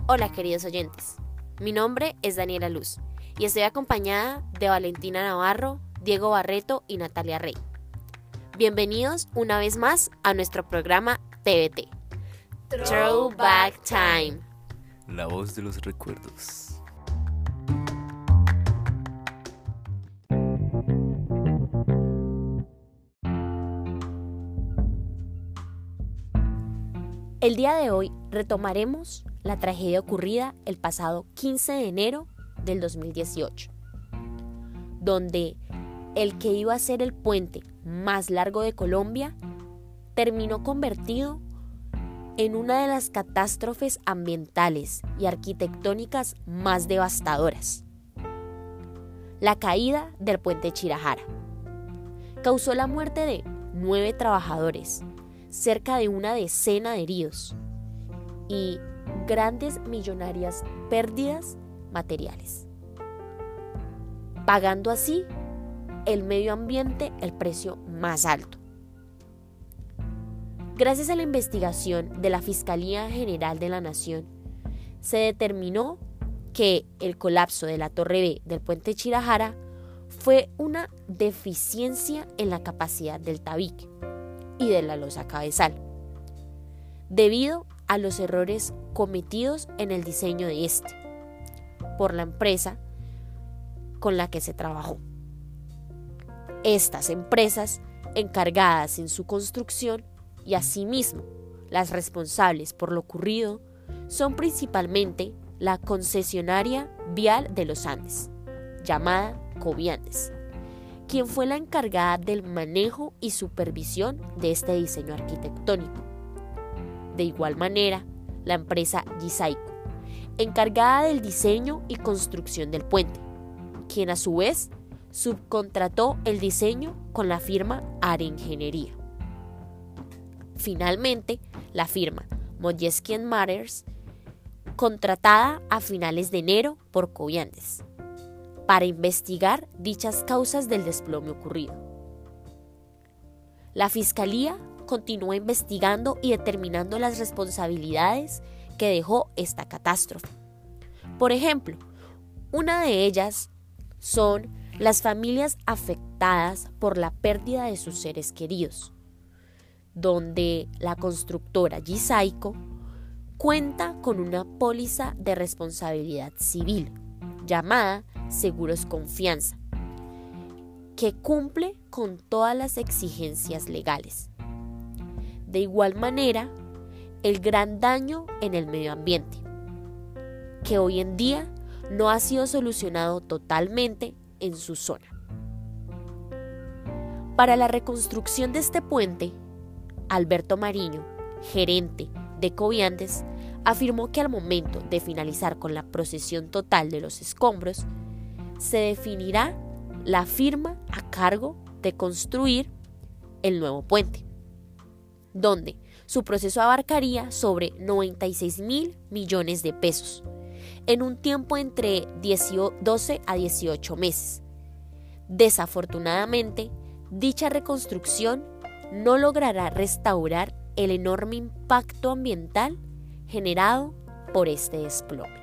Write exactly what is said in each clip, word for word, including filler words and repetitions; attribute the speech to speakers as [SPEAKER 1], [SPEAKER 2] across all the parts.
[SPEAKER 1] Hola queridos oyentes, mi nombre es Daniela Luz y estoy acompañada de Valentina Navarro, Diego Barreto y Natalia Rey. Bienvenidos una vez más a nuestro programa T V T, Throwback Time,
[SPEAKER 2] la voz de los recuerdos.
[SPEAKER 1] El día de hoy retomaremos la tragedia ocurrida el pasado quince de enero del dos mil dieciocho, donde el que iba a ser el puente más largo de Colombia terminó convertido en una de las catástrofes ambientales y arquitectónicas más devastadoras. La caída del puente Chirajara causó la muerte de nueve trabajadores, cerca de una decena de heridos y grandes millonarias pérdidas materiales, pagando así el medio ambiente el precio más alto. Gracias a la investigación de la Fiscalía General de la Nación, se determinó que el colapso de la Torre B del puente Chirajara fue una deficiencia en la capacidad del tabique y de la losa cabezal, debido a los errores cometidos en el diseño de este por la empresa con la que se trabajó. Estas empresas encargadas en su construcción y asimismo las responsables por lo ocurrido son principalmente la concesionaria vial de los Andes, llamada Coviandes, quien fue la encargada del manejo y supervisión de este diseño arquitectónico. De igual manera, la empresa Gisaico, encargada del diseño y construcción del puente, quien a su vez subcontrató el diseño con la firma Arengenería. Finalmente, la firma Modjeski and Matters, contratada a finales de enero por Coviandes, para investigar dichas causas del desplome ocurrido. La Fiscalía continúa investigando y determinando las responsabilidades que dejó esta catástrofe. Por ejemplo, una de ellas son las familias afectadas por la pérdida de sus seres queridos, donde la constructora Gisaico cuenta con una póliza de responsabilidad civil llamada Seguros Confianza, que cumple con todas las exigencias legales. De igual manera, el gran daño en el medio ambiente, que hoy en día no ha sido solucionado totalmente en su zona. Para la reconstrucción de este puente, Alberto Mariño, gerente de Coviandes, afirmó que al momento de finalizar con la procesión total de los escombros, se definirá la firma a cargo de construir el nuevo puente, donde su proceso abarcaría sobre noventa y seis mil millones de pesos, en un tiempo entre doce a dieciocho meses. Desafortunadamente, dicha reconstrucción no logrará restaurar el enorme impacto ambiental generado por este desplome.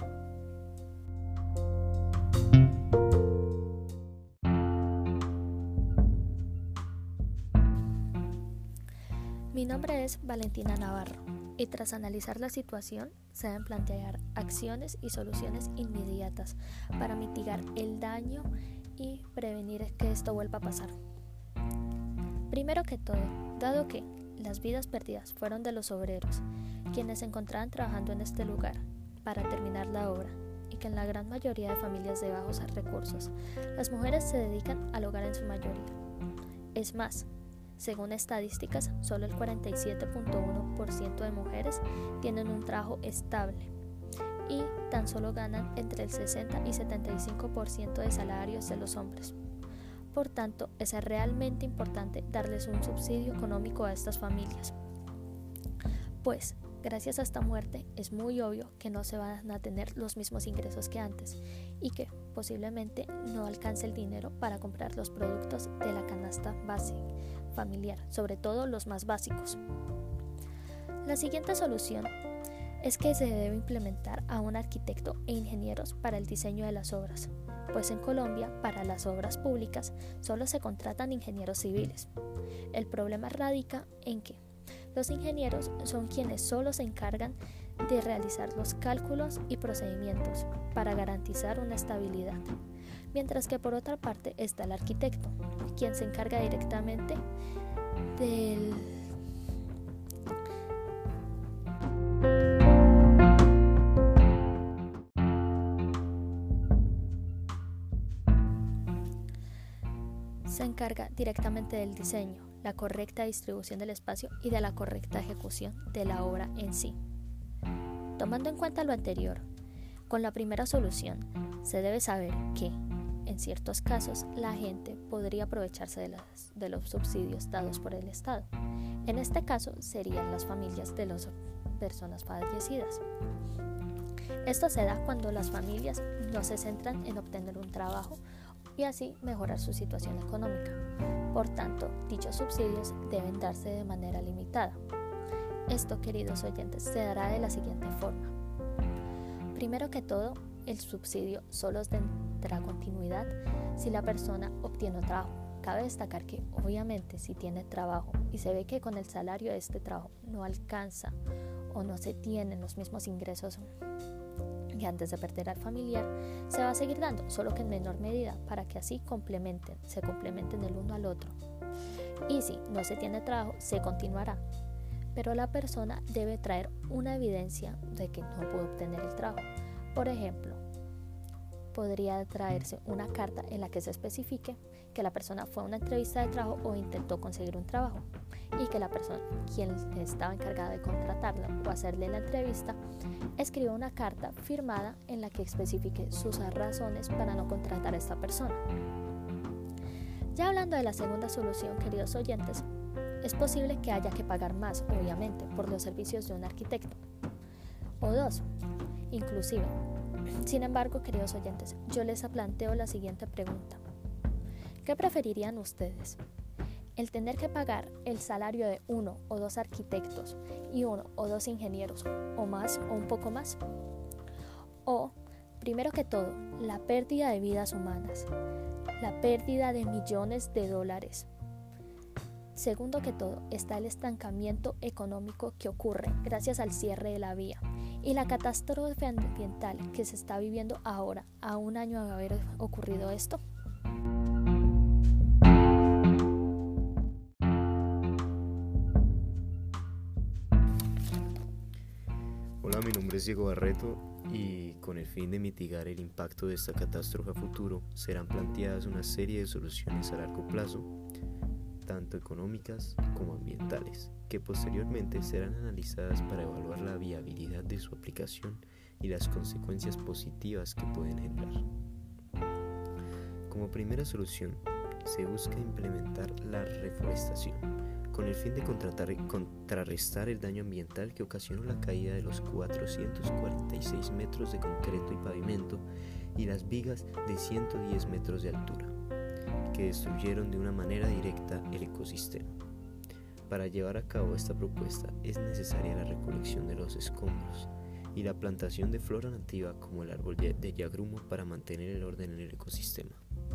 [SPEAKER 3] Mi nombre es Valentina Navarro y tras analizar la situación se deben plantear acciones y soluciones inmediatas para mitigar el daño y prevenir que esto vuelva a pasar. Primero que todo, dado que las vidas perdidas fueron de los obreros, quienes se encontraban trabajando en este lugar para terminar la obra, y que en la gran mayoría de familias de bajos recursos, las mujeres se dedican al hogar en su mayoría. Es más, según estadísticas, solo el cuarenta y siete punto uno por ciento de mujeres tienen un trabajo estable y tan solo ganan entre el sesenta y setenta y cinco por ciento de salarios de los hombres. Por tanto, es realmente importante darles un subsidio económico a estas familias, pues gracias a esta muerte es muy obvio que no se van a tener los mismos ingresos que antes y que posiblemente no alcance el dinero para comprar los productos de la canasta básica familiar, sobre todo los más básicos. La siguiente solución es que se debe implementar a un arquitecto e ingenieros para el diseño de las obras, pues en Colombia, para las obras públicas, solo se contratan ingenieros civiles. El problema radica en que los ingenieros son quienes solo se encargan de realizar los cálculos y procedimientos para garantizar una estabilidad, mientras que por otra parte está el arquitecto, quien se encarga directamente del se encarga directamente del diseño, la correcta distribución del espacio y de la correcta ejecución de la obra en sí. Tomando en cuenta lo anterior, con la primera solución se debe saber que, en ciertos casos, la gente podría aprovecharse de, las, de los subsidios dados por el Estado. En este caso serían las familias de las personas fallecidas. Esto se da cuando las familias no se centran en obtener un trabajo y así mejorar su situación económica. Por tanto, dichos subsidios deben darse de manera limitada. Esto, queridos oyentes, se dará de la siguiente forma. Primero que todo, el subsidio solo tendrá continuidad si la persona obtiene un trabajo. Cabe destacar que, obviamente, si tiene trabajo y se ve que con el salario de este trabajo no alcanza o no se tienen los mismos ingresos que antes de perder al familiar, se va a seguir dando, solo que en menor medida, para que así complementen, se complementen el uno al otro. Y si no se tiene trabajo, se continuará, pero la persona debe traer una evidencia de que no pudo obtener el trabajo. Por ejemplo, podría traerse una carta en la que se especifique que la persona fue a una entrevista de trabajo o intentó conseguir un trabajo y que la persona, quien estaba encargada de contratarla o hacerle la entrevista, escribió una carta firmada en la que especifique sus razones para no contratar a esta persona. Ya hablando de la segunda solución, queridos oyentes, es posible que haya que pagar más, obviamente, por los servicios de un arquitecto. O dos, inclusive. Sin embargo, queridos oyentes, yo les planteo la siguiente pregunta. ¿Qué preferirían ustedes? ¿El tener que pagar el salario de uno o dos arquitectos y uno o dos ingenieros, o más o un poco más? O, primero que todo, la pérdida de vidas humanas, la pérdida de millones de dólares. Segundo que todo, está el estancamiento económico que ocurre gracias al cierre de la vía y la catástrofe ambiental que se está viviendo ahora, a un año de haber ocurrido esto.
[SPEAKER 2] Hola, mi nombre es Diego Barreto y con el fin de mitigar el impacto de esta catástrofe a futuro serán planteadas una serie de soluciones a largo plazo, tanto económicas como ambientales, que posteriormente serán analizadas para evaluar la viabilidad de su aplicación y las consecuencias positivas que pueden generar. Como primera solución, se busca implementar la reforestación, con el fin de contrarrestar el daño ambiental que ocasionó la caída de los cuatrocientos cuarenta y seis metros de concreto y pavimento y las vigas de ciento diez metros de altura, que destruyeron de una manera directa el ecosistema. Para llevar a cabo esta propuesta es necesaria la recolección de los escombros y la plantación de flora nativa como el árbol de yagrumo para mantener el orden en el ecosistema.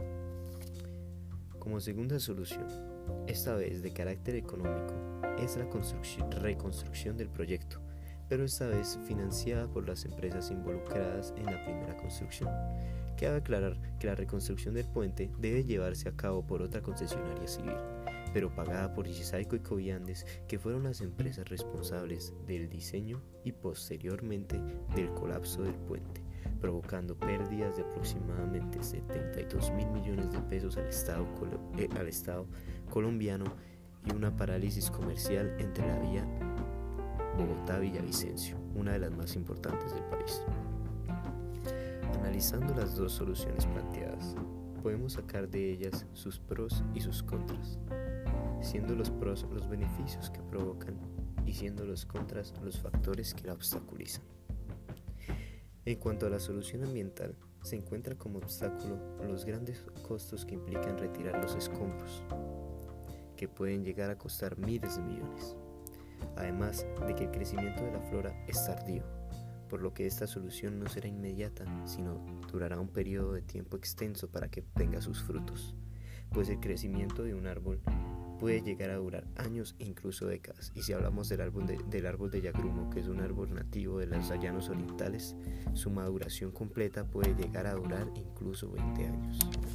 [SPEAKER 2] Como segunda solución, esta vez de carácter económico, es la reconstrucción del proyecto, pero esta vez financiada por las empresas involucradas en la primera construcción. Cabe aclarar que la reconstrucción del puente debe llevarse a cabo por otra concesionaria civil, pero pagada por Isaico y Coviandes, que fueron las empresas responsables del diseño y posteriormente del colapso del puente, provocando pérdidas de aproximadamente setenta y dos mil millones de pesos al Estado, eh, al Estado colombiano y una parálisis comercial entre la vía Bogotá-Villavicencio, una de las más importantes del país. Analizando las dos soluciones planteadas, podemos sacar de ellas sus pros y sus contras, siendo los pros los beneficios que provocan y siendo los contras los factores que la obstaculizan. En cuanto a la solución ambiental, se encuentra como obstáculo los grandes costos que implican retirar los escombros, que pueden llegar a costar miles de millones, además de que el crecimiento de la flora es tardío, por lo que esta solución no será inmediata, sino durará un periodo de tiempo extenso para que tenga sus frutos, pues el crecimiento de un árbol puede llegar a durar años e incluso décadas. Y si hablamos del árbol de, del árbol de Yagrumo, que es un árbol nativo de los llanos orientales, su maduración completa puede llegar a durar incluso veinte años.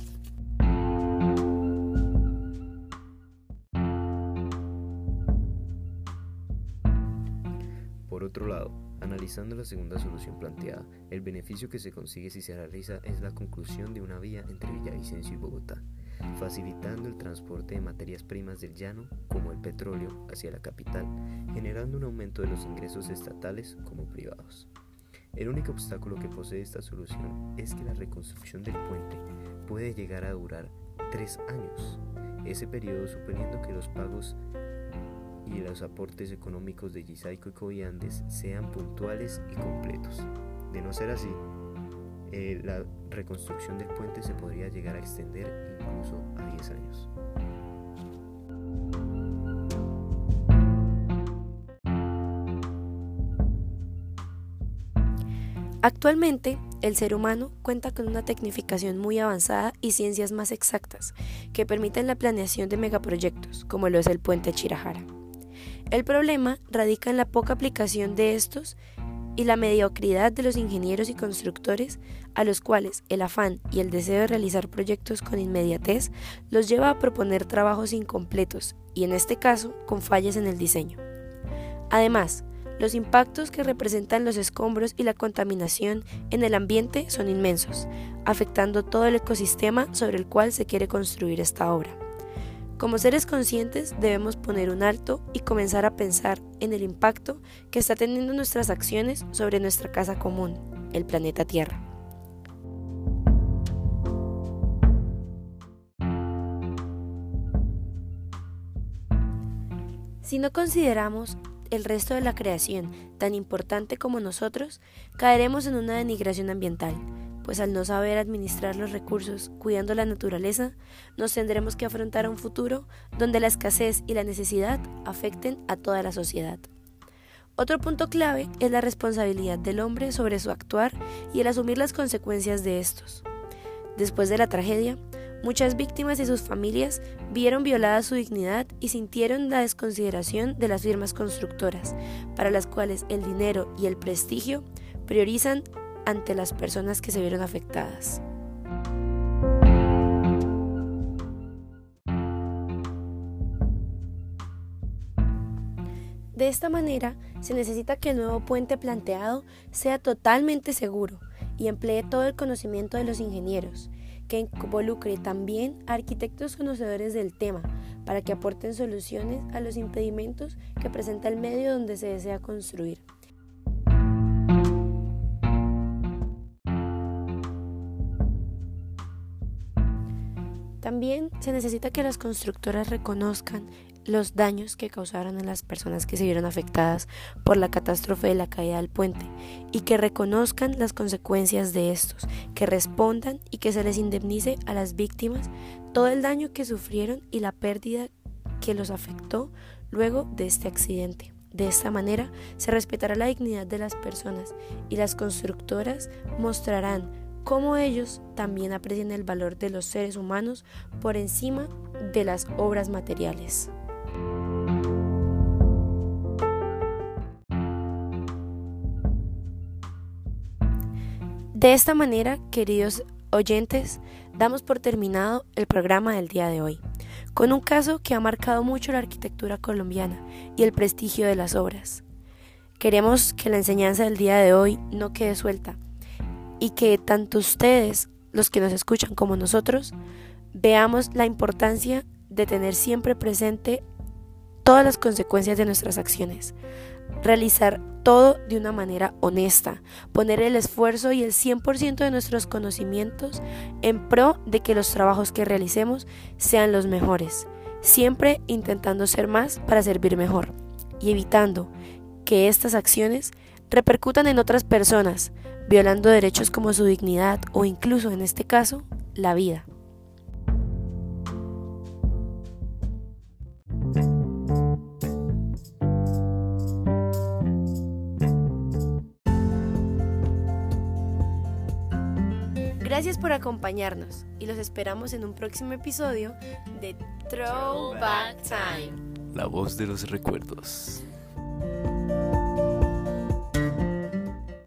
[SPEAKER 2] Por otro lado, analizando la segunda solución planteada, el beneficio que se consigue si se realiza es la conclusión de una vía entre Villavicencio y Bogotá, facilitando el transporte de materias primas del llano, como el petróleo, hacia la capital, generando un aumento de los ingresos estatales como privados. El único obstáculo que posee esta solución es que la reconstrucción del puente puede llegar a durar tres años, ese periodo suponiendo que los pagos y los aportes económicos de Yizaico y Coviandes sean puntuales y completos. De no ser así, eh, la reconstrucción del puente se podría llegar a extender incluso a diez años.
[SPEAKER 4] Actualmente, el ser humano cuenta con una tecnificación muy avanzada y ciencias más exactas que permiten la planeación de megaproyectos, como lo es el puente Chirajara. El problema radica en la poca aplicación de estos y la mediocridad de los ingenieros y constructores, a los cuales el afán y el deseo de realizar proyectos con inmediatez los lleva a proponer trabajos incompletos y, en este caso, con fallas en el diseño. Además, los impactos que representan los escombros y la contaminación en el ambiente son inmensos, afectando todo el ecosistema sobre el cual se quiere construir esta obra. Como seres conscientes debemos poner un alto y comenzar a pensar en el impacto que está teniendo nuestras acciones sobre nuestra casa común, el planeta Tierra. Si no consideramos el resto de la creación tan importante como nosotros, caeremos en una denigración ambiental, pues al no saber administrar los recursos cuidando la naturaleza, nos tendremos que afrontar a un futuro donde la escasez y la necesidad afecten a toda la sociedad. Otro punto clave es la responsabilidad del hombre sobre su actuar y el asumir las consecuencias de estos. Después de la tragedia, muchas víctimas y sus familias vieron violada su dignidad y sintieron la desconsideración de las firmas constructoras, para las cuales el dinero y el prestigio priorizan ante las personas que se vieron afectadas. De esta manera, se necesita que el nuevo puente planteado sea totalmente seguro y emplee todo el conocimiento de los ingenieros, que involucre también a arquitectos conocedores del tema, para que aporten soluciones a los impedimentos que presenta el medio donde se desea construir. También se necesita que las constructoras reconozcan los daños que causaron a las personas que se vieron afectadas por la catástrofe de la caída del puente y que reconozcan las consecuencias de estos, que respondan y que se les indemnice a las víctimas todo el daño que sufrieron y la pérdida que los afectó luego de este accidente. De esta manera se respetará la dignidad de las personas y las constructoras mostrarán cómo ellos también aprecian el valor de los seres humanos por encima de las obras materiales. De esta manera, queridos oyentes, damos por terminado el programa del día de hoy, con un caso que ha marcado mucho la arquitectura colombiana y el prestigio de las obras. Queremos que la enseñanza del día de hoy no quede suelta y que tanto ustedes, los que nos escuchan, como nosotros, veamos la importancia de tener siempre presente todas las consecuencias de nuestras acciones, realizar todo de una manera honesta, poner el esfuerzo y el cien por ciento de nuestros conocimientos en pro de que los trabajos que realicemos sean los mejores, siempre intentando ser más para servir mejor y evitando que estas acciones repercutan en otras personas, violando derechos como su dignidad o incluso, en este caso, la vida. Gracias por acompañarnos y los esperamos en un próximo episodio de Throwback Time.
[SPEAKER 2] La voz de los recuerdos.